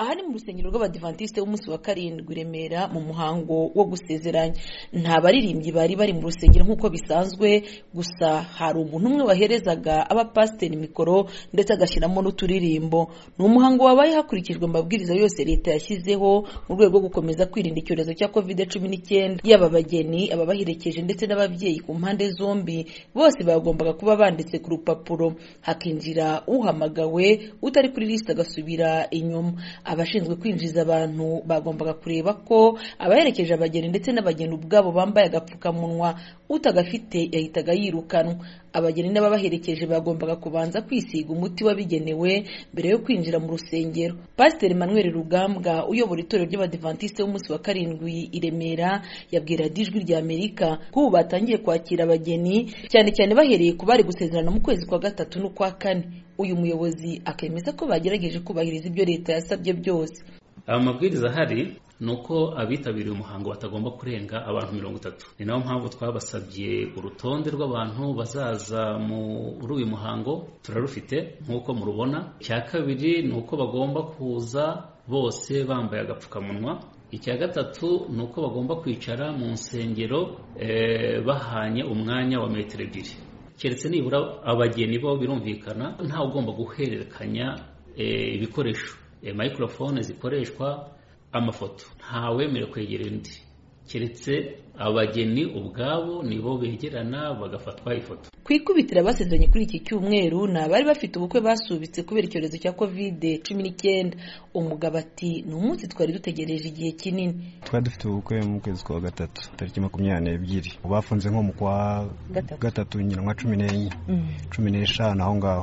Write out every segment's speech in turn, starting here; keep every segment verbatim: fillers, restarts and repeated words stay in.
aha ni mu rusengero rw'Abadiventiste b'umunsi wa karindwi Remera mu muhango wo gusezeranya. Nta baririmbyi bari bari mu rusengero nk'uko bisanzwe, gusa hari umuntu umwe waherezaga abapasiteri mikoro ndetse agashyiramo n'uturirimbo. Ni umuhango wabaye hakurikijwe amabwiriza yose leta yashyizeho mu rwego rwo gukomeza kwirinda icyorezo cya covid cumi n'icyenda. Yaba abageni, ababaherekeje ndetse n'ababyeyi ku mpande zombi bose bagombaga kuba banditse ku rupapuro, hakinjira uhamagawe, utari kuri liste agasubira inyuma. Abashinzwe kwinjiza abantu bagombaga kureba ko abaherekeje abageni ndetse n'abageni ubwabo bambaye agapfukamunwa, utagafite yahitaga yirukanwa. Abageni n'ababaherekeje bagombaga kubanza kwisiga umuti wabigenewe mbere yo kwinjira mu rusengero. Pasiteri Emmanuel Rugambwa uyobora itorero ry'Abadiventiste b'umunsi wa karindwi i Remera yabwira Ijwi rya Amerika ko ubu batangiye kwakira abageni cyane cyane bahereye ku bari gusezerana mu kwezi kwa gatatu n'ukwa kane. Uyu muyobozi akemeza ko bagerageje kubahiriza ibyo leta yasabye byose. Amabwiriza ahari nuko abitabiriye umuhango batagomba kurenga abantu mirongo itatu. Ni nayo mpamvu twabasabye urutonde rw'abantu bazaza muri uyu muhango turarufite nk'uko murubona. Icya kabiri ni uko bagomba kuza bose bambaye agapfukamunwa. Icya gatatu ni uko bagomba kwicara mu nsengero eh, bahanye umwanya wa metero ebyiri. Keretse nibura abageni bo birumvikana nta ugomba guhererekanya eh, ibikoresho e, microphone zikoreshwa, amafoto ntawemerewe kwegera undi, keretse abageni ubwabo nibo begerana bagafatwa ifoto. Kwikubitira basezeranye kuri iki cyumweru na bari bafite ubukwe basubitse kubera icyorezo cya covid cumi n'icyenda. Umugabo ati ni umunsi twari dutegereje igihe kinini. Twari dufite ubukwe mu kwezi kwa gatatu tariki makumyabiri n'ebyiri, bafunze nko mu kwa gatatu nyina nka cumi n'enye cumi n'eshanu aho ngaho.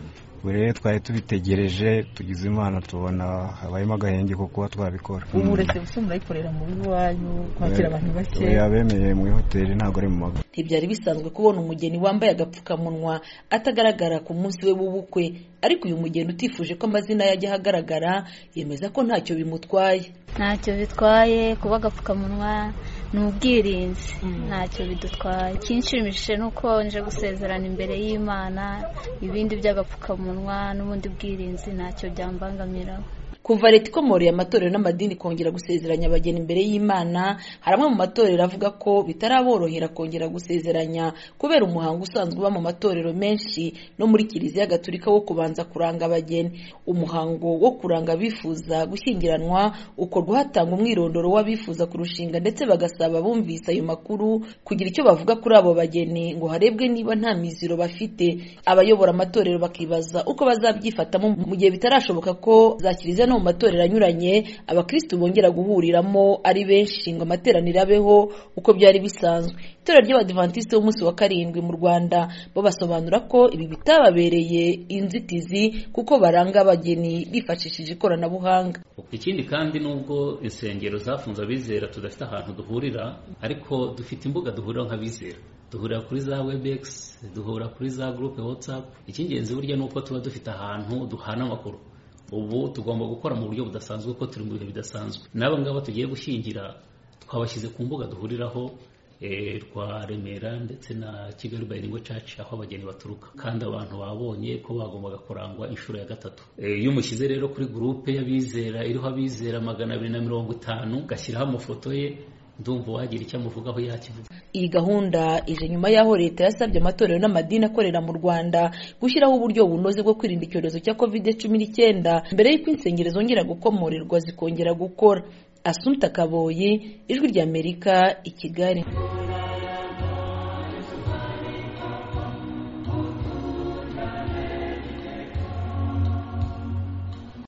Bure twari tubitegereje, tugize Imana tubona habayemo agahenge ko kuba twabikora. Ubu uretse gusumura ikorera mu biwanyu kwakira abantu bake. Yabemeye mu hoteli ntago ari mu mago. Ntibyari bisanzwe kubona umugeni wambaye agapfukamunwa atagaragara ku munsi we w'ubukwe, ariko uyu mugeni utifuje ko amazina yajya ahagaragara yemeza ko ntacyo bimutwaye. Ntacyo bitwaye kuba agapfukamunwa, ni ubwirinzi, ntacyo bidutwaye. Kinshimishije nuko nje gusezerana imbere y'Imana, ibindi by'agapfukamunwa n'ubundi bwirinzi ntacyo byambangamira. Kuva leta ikomoreye amatorero n'amadini kongera gusezeranya abageni imbere y'Imana, hari amwe mu matorero avuga ko bitaraborohera kongera gusezeranya kubera umuhango usanzwe uba mu matorero menshi no muri Kiliziya Gatolika wo kubanza kuranga abageni. Umuhango wo kuranga abifuza gushyingiranwa ukorwa hatanga umwirondoro w'abifuza kurushinga ndetse bagasaba bumvise ayo makuru kugira icyo bavuga kuri abo bageni ngo harebwe niba nta miziro bafite. Abayobora amatorero bakibaza uko bazabyifatamo mu gihe bitarashoboka ko za Kiliziya no mu matorero anyuranye abakristo bongera guhuriramo ari benshi ngo amateraniro abeho uko byari bisanzwe. Itorero ry'Abadiventiste b'umunsi wa karindwi mu Rwanda bo basobanura ko ibi bitababereye inzitizi kuko baranga abageni bifashishije ikoranabuhanga. Ikindi kandi nubwo insengero zafunze abizera tudafite ahantu duhurira, ariko dufite imbuga duhurira nk'abizera. Duhurira kuri za Webex, duhura kuri za groupe WhatsApp. Icyingenzi burya nuko tuba dufite ahantu duhana amakuru. Ubu tugomba gukora mu buryo budasanzwe ko turi mu bihe bidasanzwe. Naba ngaba tugiye gushyingira twabashyize ku mbuga duhuriraho eh rwa Remera ndetse na Kigali Bilingual Church aho abageni baturuka, kandi abantu babonye ko bagombaga kurangwa inshuro ya gatatu. Iyo umushyize rero kuri groupe y'abizera iriho abizera magana abiri na mirongo itanu gashyiraho amafoto ye, ndumva wagira icyo amuvugaho yakivuga. Iyi gahunda ije nyuma y'aho leta yasabye amatorero n'amadini akorera mu Rwanda gushyiraho uburyo bunoze bwo kwirinda icyorezo cya covid cumi n'icyenda mbere y'uko insengero zongera gukomorerwa zikongera gukora. Assumpta Kaboyi, Ijwi rya Amerika, i Kigali.